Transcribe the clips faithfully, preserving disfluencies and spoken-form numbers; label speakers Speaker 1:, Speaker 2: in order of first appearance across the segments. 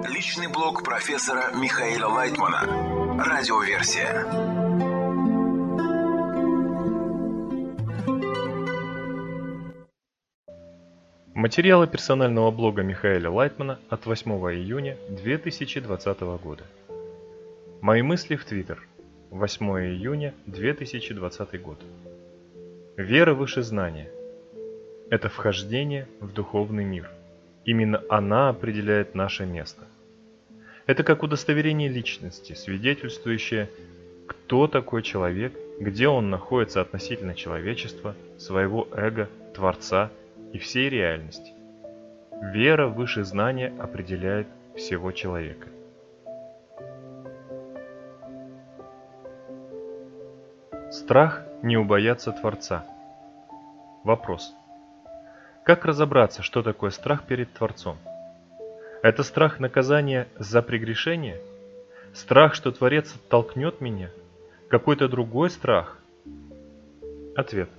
Speaker 1: Личный блог профессора Михаила Лайтмана. Радиоверсия.
Speaker 2: Материалы персонального блога Михаила Лайтмана от восьмого июня две тысячи двадцатого года. Мои мысли в Твиттер. восьмого июня две тысячи двадцатый год. Вера выше знания. Это вхождение в духовный мир. Именно она определяет наше место. Это как удостоверение личности, свидетельствующее, кто такой человек, где он находится относительно человечества, своего эго, Творца и всей реальности. Вера выше знания определяет всего человека. Страх не убояться Творца. Вопрос. Как разобраться, что такое страх перед Творцом? Это страх наказания за прегрешение? Страх, что Творец оттолкнет меня? Какой-то другой страх? Ответ.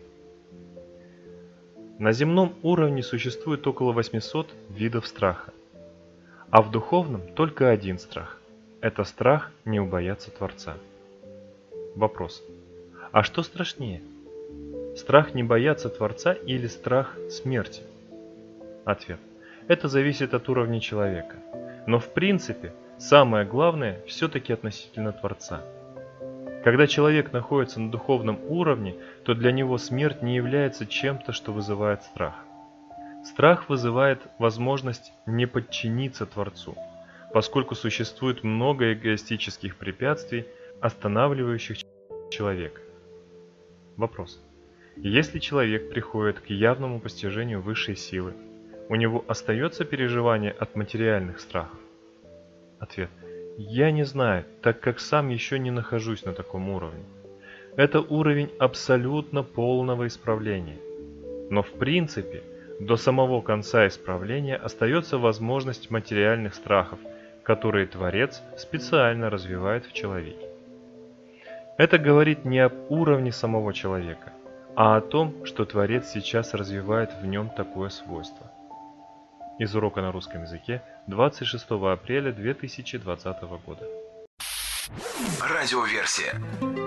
Speaker 2: На земном уровне существует около восьмисот видов страха, а в духовном только один страх. Это страх не убояться Творца. Вопрос. А что страшнее? Страх не бояться Творца или страх смерти? Ответ. Это зависит от уровня человека. Но в принципе, самое главное все-таки относительно Творца. Когда человек находится на духовном уровне, то для него смерть не является чем-то, что вызывает страх. Страх вызывает возможность не подчиниться Творцу, поскольку существует много эгоистических препятствий, останавливающих человека. Вопрос. Если человек приходит к явному постижению высшей силы, у него остается переживание от материальных страхов? Ответ. Я не знаю, так как сам еще не нахожусь на таком уровне. Это уровень абсолютно полного исправления. Но в принципе, до самого конца исправления остается возможность материальных страхов, которые Творец специально развивает в человеке. Это говорит не об уровне самого человека, а о том, что Творец сейчас развивает в нем такое свойство. Из урока на русском языке двадцать шестого апреля две тысячи двадцатого года.
Speaker 1: Радиоверсия.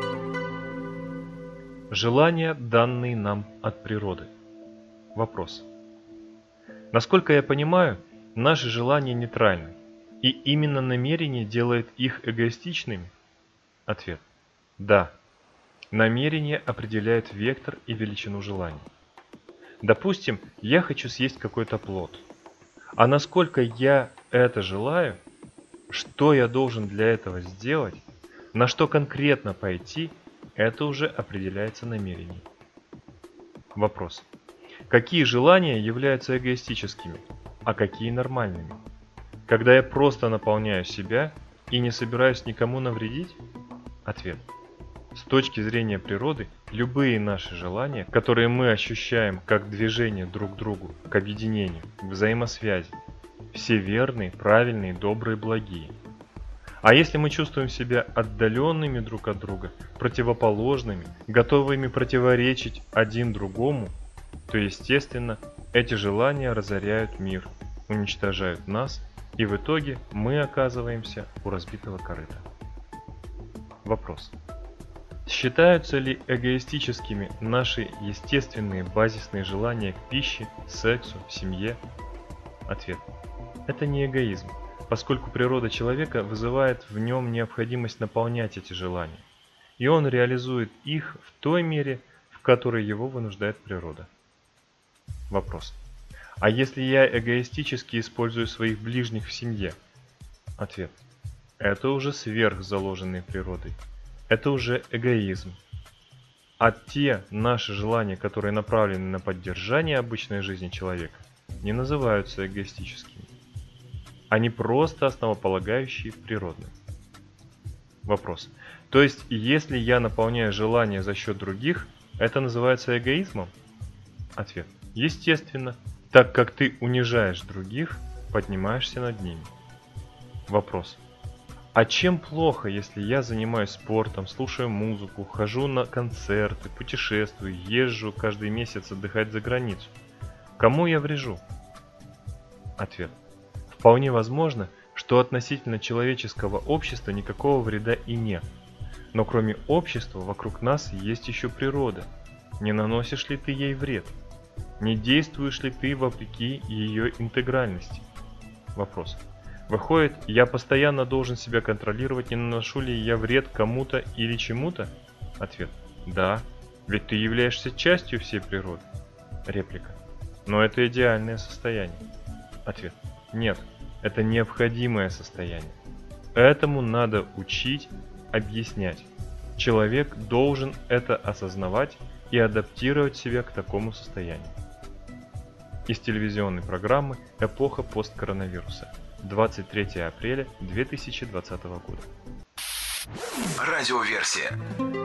Speaker 2: Желания, данные нам от природы. Вопрос. Насколько я понимаю, наши желания нейтральны, и именно намерение делает их эгоистичными? Ответ. Да. Намерение определяет вектор и величину желаний. Допустим, я хочу съесть какой-то плод. А насколько я это желаю, что я должен для этого сделать, на что конкретно пойти, это уже определяется намерением. Вопрос. Какие желания являются эгоистическими, а какие нормальными? Когда я просто наполняю себя и не собираюсь никому навредить? Ответ. С точки зрения природы, любые наши желания, которые мы ощущаем как движение друг к другу, к объединению, к взаимосвязи, все верные, правильные, добрые, благие. А если мы чувствуем себя отдаленными друг от друга, противоположными, готовыми противоречить один другому, то, естественно, эти желания разоряют мир, уничтожают нас, и в итоге мы оказываемся у разбитого корыта. Вопрос. Считаются ли эгоистическими наши естественные базисные желания к пище, сексу, семье? Ответ. Это не эгоизм, поскольку природа человека вызывает в нем необходимость наполнять эти желания, и он реализует их в той мере, в которой его вынуждает природа. Вопрос. А если я эгоистически использую своих ближних в семье? Ответ. Это уже сверхзаложенной природой. Это уже эгоизм. А те наши желания, которые направлены на поддержание обычной жизни человека, не называются эгоистическими. Они просто основополагающие природные. Вопрос. То есть, если я наполняю желания за счет других, это называется эгоизмом? Ответ. Естественно, так как ты унижаешь других, поднимаешься над ними. Вопрос. А чем плохо, если я занимаюсь спортом, слушаю музыку, хожу на концерты, путешествую, езжу каждый месяц отдыхать за границу? Кому я врежу? Ответ. Вполне возможно, что что относительно человеческого общества никакого вреда и нет. Но кроме общества вокруг нас есть еще природа. Не наносишь ли ты ей вред? Не действуешь ли ты вопреки ее интегральности? Вопрос. Выходит, я постоянно должен себя контролировать, не наношу ли я вред кому-то или чему-то? Ответ. Да, ведь ты являешься частью всей природы. Реплика. Но это идеальное состояние. Ответ. Нет, это необходимое состояние. Этому надо учить, объяснять. Человек должен это осознавать и адаптировать себя к такому состоянию. Из телевизионной программы «Эпоха посткоронавируса». двадцать третьего апреля две тысячи двадцатого года.
Speaker 1: Радиоверсия.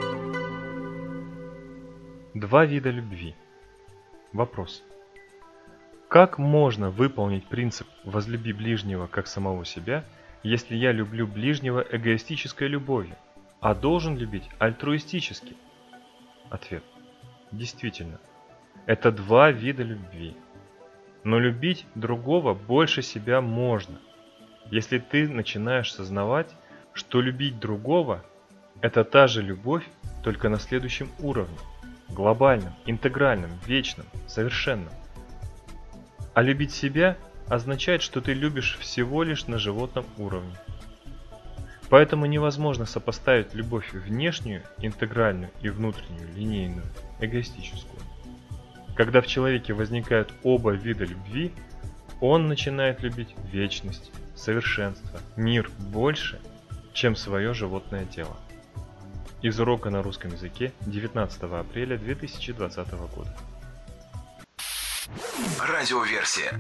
Speaker 2: Два вида любви. Вопрос. Как можно выполнить принцип «возлюби ближнего как самого себя», если я люблю ближнего эгоистической любовью, а должен любить альтруистически? Ответ. Действительно, это два вида любви. Но любить другого больше себя можно, если ты начинаешь сознавать, что любить другого – это та же любовь, только на следующем уровне – глобальном, интегральном, вечном, совершенном. А любить себя означает, что ты любишь всего лишь на животном уровне. Поэтому невозможно сопоставить любовь внешнюю, интегральную и внутреннюю, линейную, эгоистическую. Когда в человеке возникают оба вида любви, он начинает любить вечность, совершенство, мир больше, чем свое животное тело. Из урока на русском языке девятнадцатого апреля две тысячи двадцатого года.
Speaker 1: Радиоверсия.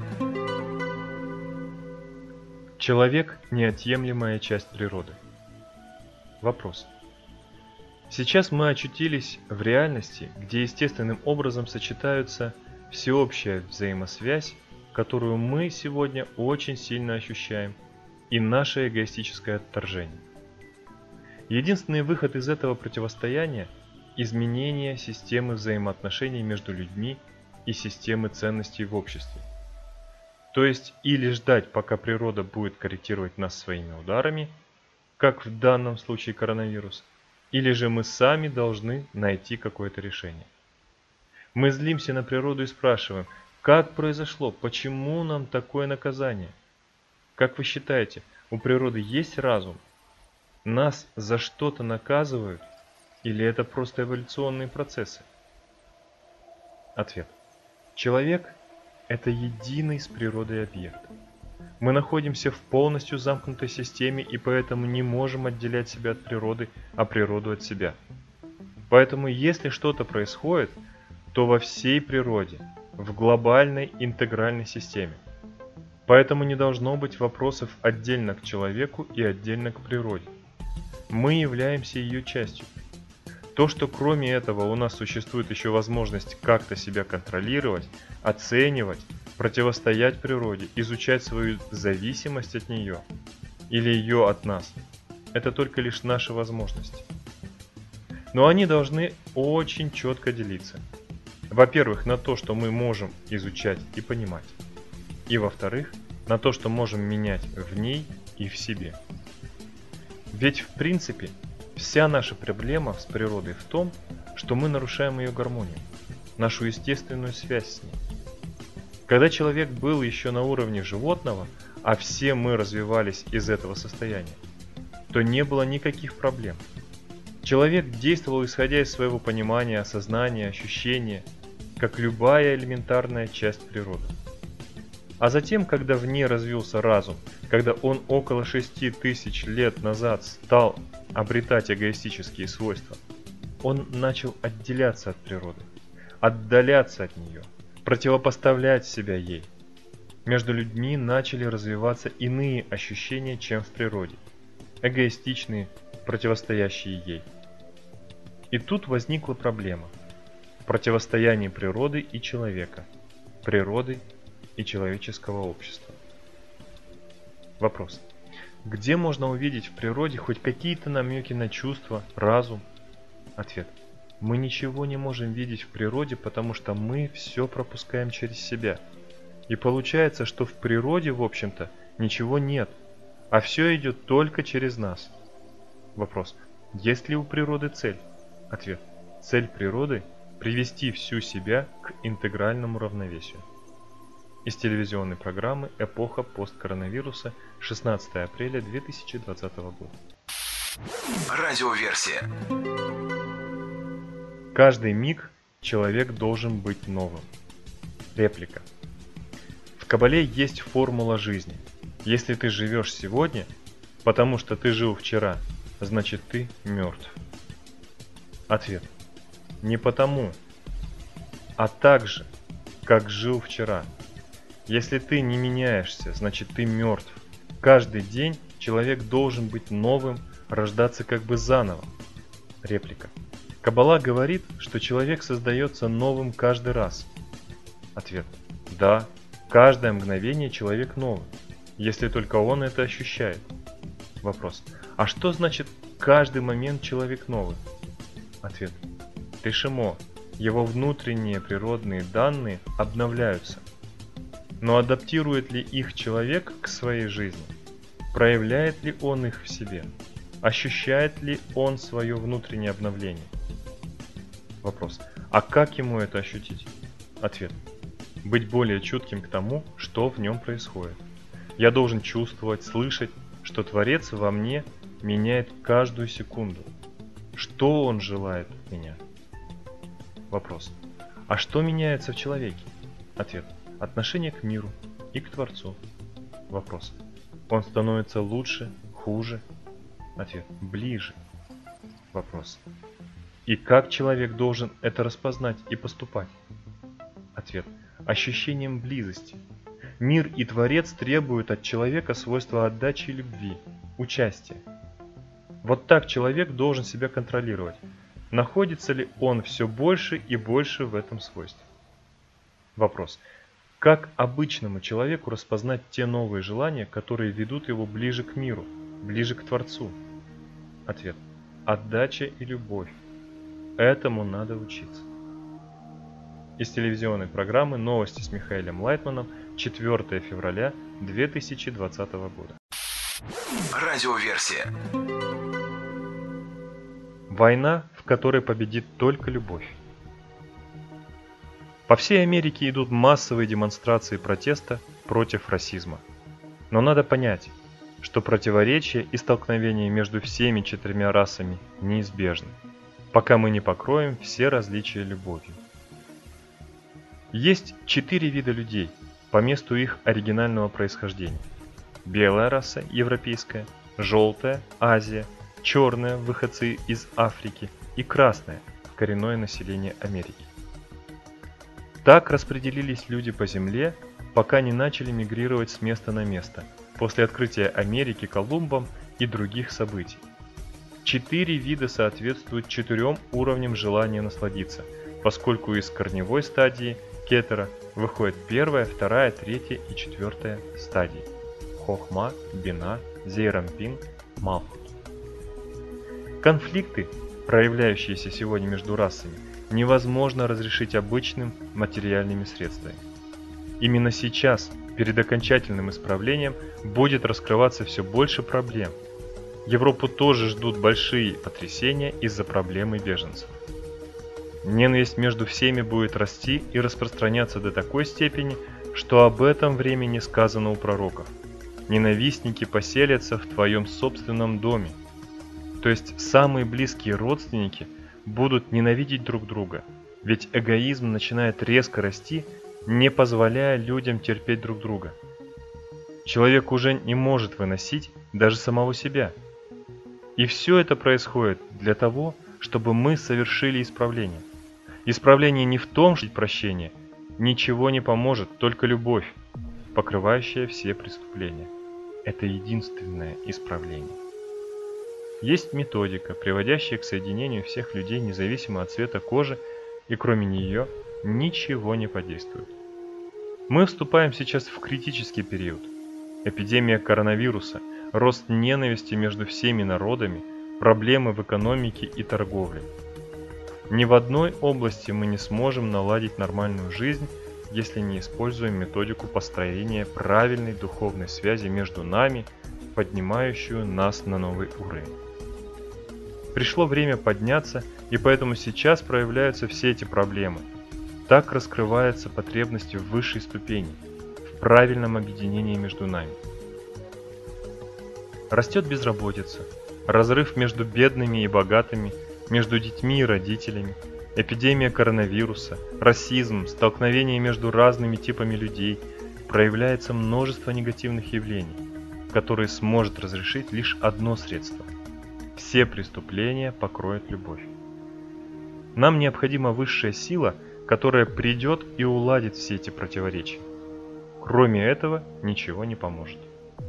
Speaker 2: Человек – неотъемлемая часть природы. Вопрос. Сейчас мы очутились в реальности, где естественным образом сочетаются всеобщая взаимосвязь, которую мы сегодня очень сильно ощущаем, и наше эгоистическое отторжение. Единственный выход из этого противостояния – изменение системы взаимоотношений между людьми и системы ценностей в обществе. То есть или ждать, пока природа будет корректировать нас своими ударами, как в данном случае коронавирус, или же мы сами должны найти какое-то решение. Мы злимся на природу и спрашиваем, как произошло, почему нам такое наказание? Как вы считаете, у природы есть разум? Нас за что-то наказывают, или это просто эволюционные процессы? Ответ. Человек – это единый с природой объект. Мы находимся в полностью замкнутой системе и поэтому не можем отделять себя от природы, а природу от себя. Поэтому если что-то происходит, то во всей природе, в глобальной интегральной системе. Поэтому не должно быть вопросов отдельно к человеку и отдельно к природе. Мы являемся ее частью. То, что кроме этого у нас существует еще возможность как-то себя контролировать, оценивать, противостоять природе, изучать свою зависимость от нее или ее от нас, это только лишь наши возможности. Но они должны очень четко делиться. Во-первых, на то, что мы можем изучать и понимать. И во-вторых, на то, что можем менять в ней и в себе. Ведь в принципе вся наша проблема с природой в том, что мы нарушаем ее гармонию, нашу естественную связь с ней. Когда человек был еще на уровне животного, а все мы развивались из этого состояния, то не было никаких проблем. Человек действовал исходя из своего понимания, осознания, ощущения, как любая элементарная часть природы. А затем, когда в ней развился разум, когда он около шести тысяч лет назад стал обретать эгоистические свойства, он начал отделяться от природы, отдаляться от нее, противопоставлять себя ей. Между людьми начали развиваться иные ощущения, чем в природе, эгоистичные, противостоящие ей. И тут возникла проблема – противостояние природы и человека, природы и человеческого общества. Вопрос. Где можно увидеть в природе хоть какие-то намеки на чувства, разум? Ответ. Мы ничего не можем видеть в природе, потому что мы все пропускаем через себя. И получается, что в природе, в общем-то, ничего нет. а все идет только через нас. Вопрос. Есть ли у природы цель? Ответ. Цель природы – привести всю себя к интегральному равновесию. Из телевизионной программы «Эпоха посткоронавируса», шестнадцатое апреля две тысячи двадцатого года.
Speaker 1: Радиоверсия.
Speaker 2: Каждый миг человек должен быть новым. Реплика. В Кабале есть формула жизни. Если ты живешь сегодня, потому что ты жил вчера, значит ты мертв. Ответ. Не потому, а так же, как жил вчера. Если ты не меняешься, значит ты мертв. Каждый день человек должен быть новым, рождаться как бы заново. Реплика. Каббала говорит, что человек создается новым каждый раз. Ответ. Да, каждое мгновение человек новый, если только он это ощущает. Вопрос. А что значит каждый момент человек новый? Ответ. Тешимо. Его внутренние природные данные обновляются. Но адаптирует ли их человек к своей жизни? Проявляет ли он их в себе? Ощущает ли он свое внутреннее обновление? Вопрос. А как ему это ощутить? Ответ. Быть более чутким к тому, что в нем происходит. Я должен чувствовать, слышать, что Творец во мне меняет каждую секунду. Что он желает от меня? Вопрос. А что меняется в человеке? Ответ. Отношение к миру и к Творцу. Вопрос. Он становится лучше, хуже? Ответ. Ближе. Вопрос. И как человек должен это распознать и поступать? Ответ. Ощущением близости. Мир и Творец требуют от человека свойства отдачи и любви, участия. Вот так человек должен себя контролировать. Находится ли он все больше и больше в этом свойстве? Вопрос. Как обычному человеку распознать те новые желания, которые ведут его ближе к миру, ближе к Творцу? Ответ. Отдача и любовь. Этому надо учиться. Из телевизионной программы «Новости с Михаилом Лайтманом», четвёртое февраля две тысячи двадцатого года.
Speaker 1: Радиоверсия.
Speaker 2: Война, в которой победит только любовь. По всей Америке идут массовые демонстрации протеста против расизма. Но надо понять, что противоречия и столкновения между всеми четырьмя расами неизбежны, пока мы не покроем все различия любовью. Есть четыре вида людей по месту их оригинального происхождения. Белая раса, европейская, желтая, Азия, черная, выходцы из Африки, и красная, коренное население Америки. Так распределились люди по земле, пока не начали мигрировать с места на место, после открытия Америки Колумбом и других событий. Четыре вида соответствуют четырем уровням желания насладиться, поскольку из корневой стадии кетера выходит первая, вторая, третья и четвертая стадии – хохма, бина, зейрампин, малхут. Конфликты, проявляющиеся сегодня между расами, невозможно разрешить обычным материальными средствами. Именно сейчас, перед окончательным исправлением, будет раскрываться все больше проблем. Европу тоже ждут большие потрясения из-за проблемы беженцев. Ненависть между всеми будет расти и распространяться до такой степени, что об этом времени сказано у пророков. Ненавистники поселятся в твоем собственном доме. То есть самые близкие родственники будут ненавидеть друг друга, ведь эгоизм начинает резко расти, не позволяя людям терпеть друг друга. Человек уже не может выносить даже самого себя. И все это происходит для того, чтобы мы совершили исправление. Исправление не в том, что прощение ничего не поможет, только любовь, покрывающая все преступления. Это единственное исправление. Есть методика, приводящая к соединению всех людей независимо от цвета кожи, и кроме нее ничего не подействует. Мы вступаем сейчас в критический период. Эпидемия коронавируса, рост ненависти между всеми народами, проблемы в экономике и торговле. Ни в одной области мы не сможем наладить нормальную жизнь, если не используем методику построения правильной духовной связи между нами поднимающую нас на новый уровень. Пришло время подняться, и поэтому сейчас проявляются все эти проблемы. Так раскрывается потребность в высшей ступени, в правильном объединении между нами. Растет безработица, разрыв между бедными и богатыми, между детьми и родителями, эпидемия коронавируса, расизм, столкновение между разными типами людей, проявляется множество негативных явлений, которые сможет разрешить лишь одно средство. Все преступления покроет любовь. Нам необходима высшая сила, которая придет и уладит все эти противоречия. Кроме этого, ничего не поможет.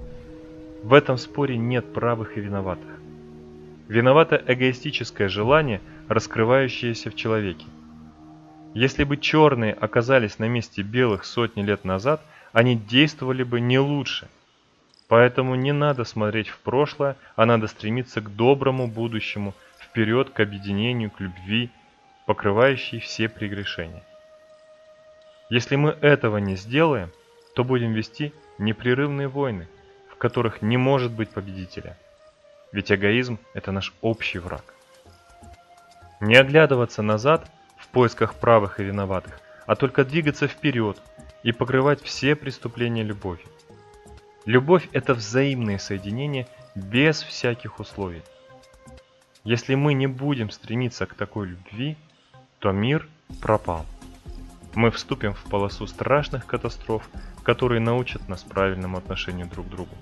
Speaker 2: В этом споре нет правых и виноватых. Виновато эгоистическое желание, раскрывающееся в человеке. Если бы черные оказались на месте белых сотни лет назад, они действовали бы не лучше. Поэтому не надо смотреть в прошлое, а надо стремиться к доброму будущему, вперед к объединению, к любви, покрывающей все прегрешения. Если мы этого не сделаем, то будем вести непрерывные войны, в которых не может быть победителя. Ведь эгоизм – это наш общий враг. Не оглядываться назад в поисках правых и виноватых, а только двигаться вперед и покрывать все преступления любовью. Любовь – это взаимное соединение без всяких условий. Если мы не будем стремиться к такой любви, то мир пропал. Мы вступим в полосу страшных катастроф, которые научат нас правильному отношению друг к другу.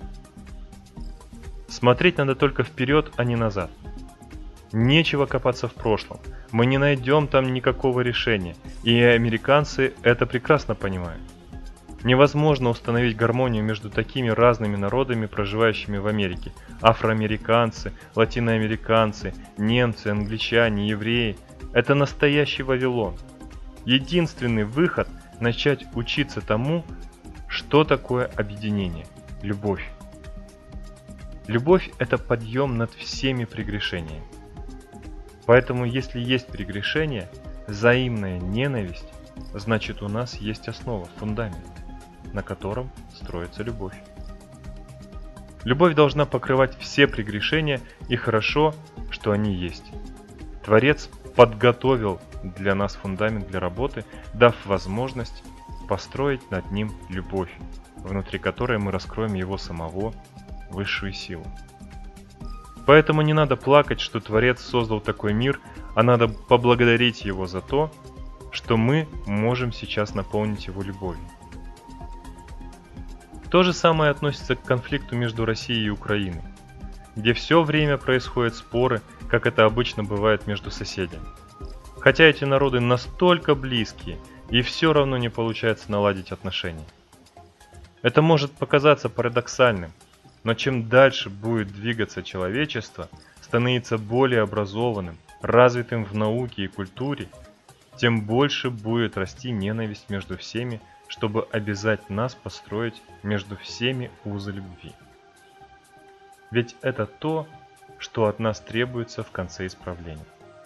Speaker 2: Смотреть надо только вперед, а не назад. Нечего копаться в прошлом. Мы не найдем там никакого решения, и американцы это прекрасно понимают. Невозможно установить гармонию между такими разными народами, проживающими в Америке. Афроамериканцы, латиноамериканцы, немцы, англичане, евреи – это настоящий Вавилон. Единственный выход – начать учиться тому, что такое объединение – любовь. Любовь – это подъем над всеми прегрешениями. Поэтому, если есть прегрешение, взаимная ненависть, значит, у нас есть основа, фундамент, на котором строится любовь. Любовь должна покрывать все прегрешения, и хорошо, что они есть. Творец подготовил для нас фундамент для работы, дав возможность построить над ним любовь, внутри которой мы раскроем его самого, высшую силу. Поэтому не надо плакать, что Творец создал такой мир, а надо поблагодарить его за то, что мы можем сейчас наполнить его любовью. То же самое относится к конфликту между Россией и Украиной, где все время происходят споры, как это обычно бывает между соседями. Хотя эти народы настолько близкие, и все равно не получается наладить отношения. Это может показаться парадоксальным, но чем дальше будет двигаться человечество, становиться более образованным, развитым в науке и культуре, тем больше будет расти ненависть между всеми, чтобы обязать нас построить между всеми узы любви. Ведь это то, что от нас требуется в конце исправления.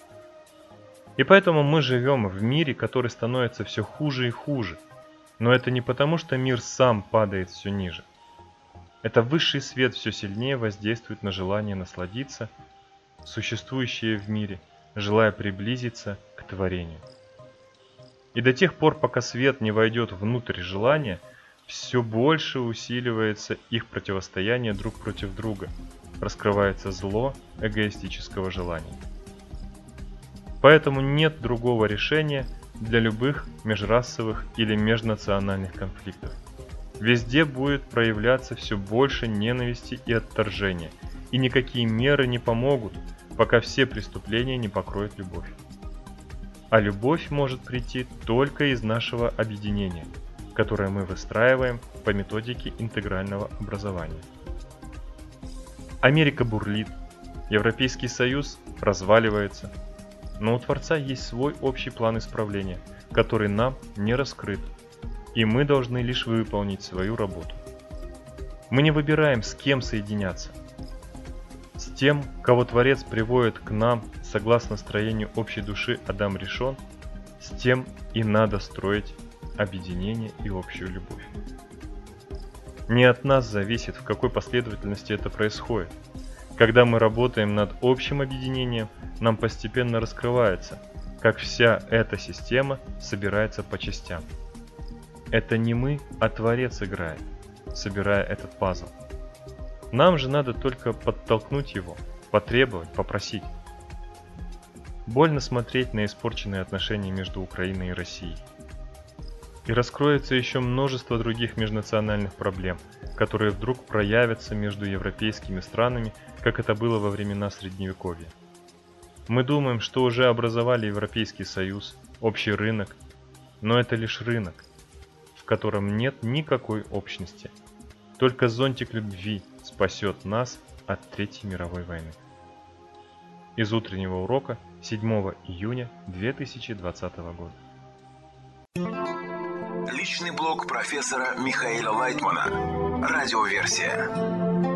Speaker 2: И поэтому мы живем в мире, который становится все хуже и хуже. Но это не потому, что мир сам падает все ниже. Это высший свет все сильнее воздействует на желание насладиться, существующее в мире, желая приблизиться к творению. И до тех пор, пока свет не войдет внутрь желания, все больше усиливается их противостояние друг против друга, раскрывается зло эгоистического желания. Поэтому нет другого решения для любых межрасовых или межнациональных конфликтов. Везде будет проявляться все больше ненависти и отторжения, и никакие меры не помогут, пока все преступления не покроет любовь. А любовь может прийти только из нашего объединения, которое мы выстраиваем по методике интегрального образования. Америка бурлит, Европейский Союз разваливается, но у Творца есть свой общий план исправления, который нам не раскрыт, и мы должны лишь выполнить свою работу. Мы не выбираем, с кем соединяться. С тем, кого Творец приводит к нам согласно строению общей души Адам решен, с тем и надо строить объединение и общую любовь. Не от нас зависит, в какой последовательности это происходит. Когда мы работаем над общим объединением, нам постепенно раскрывается, как вся эта система собирается по частям. Это не мы, а Творец играет, собирая этот пазл. Нам же надо только подтолкнуть его, потребовать, попросить. Больно смотреть на испорченные отношения между Украиной и Россией. И раскроется еще множество других межнациональных проблем, которые вдруг проявятся между европейскими странами, как это было во времена Средневековья. Мы думаем, что уже образовали Европейский Союз, общий рынок, но это лишь рынок, в котором нет никакой общности. Только зонтик любви спасет нас от Третьей мировой войны. Из утреннего урока седьмого июня две тысячи двадцатого года.
Speaker 1: Личный блог профессора Михаила Лайтмана. Радиоверсия.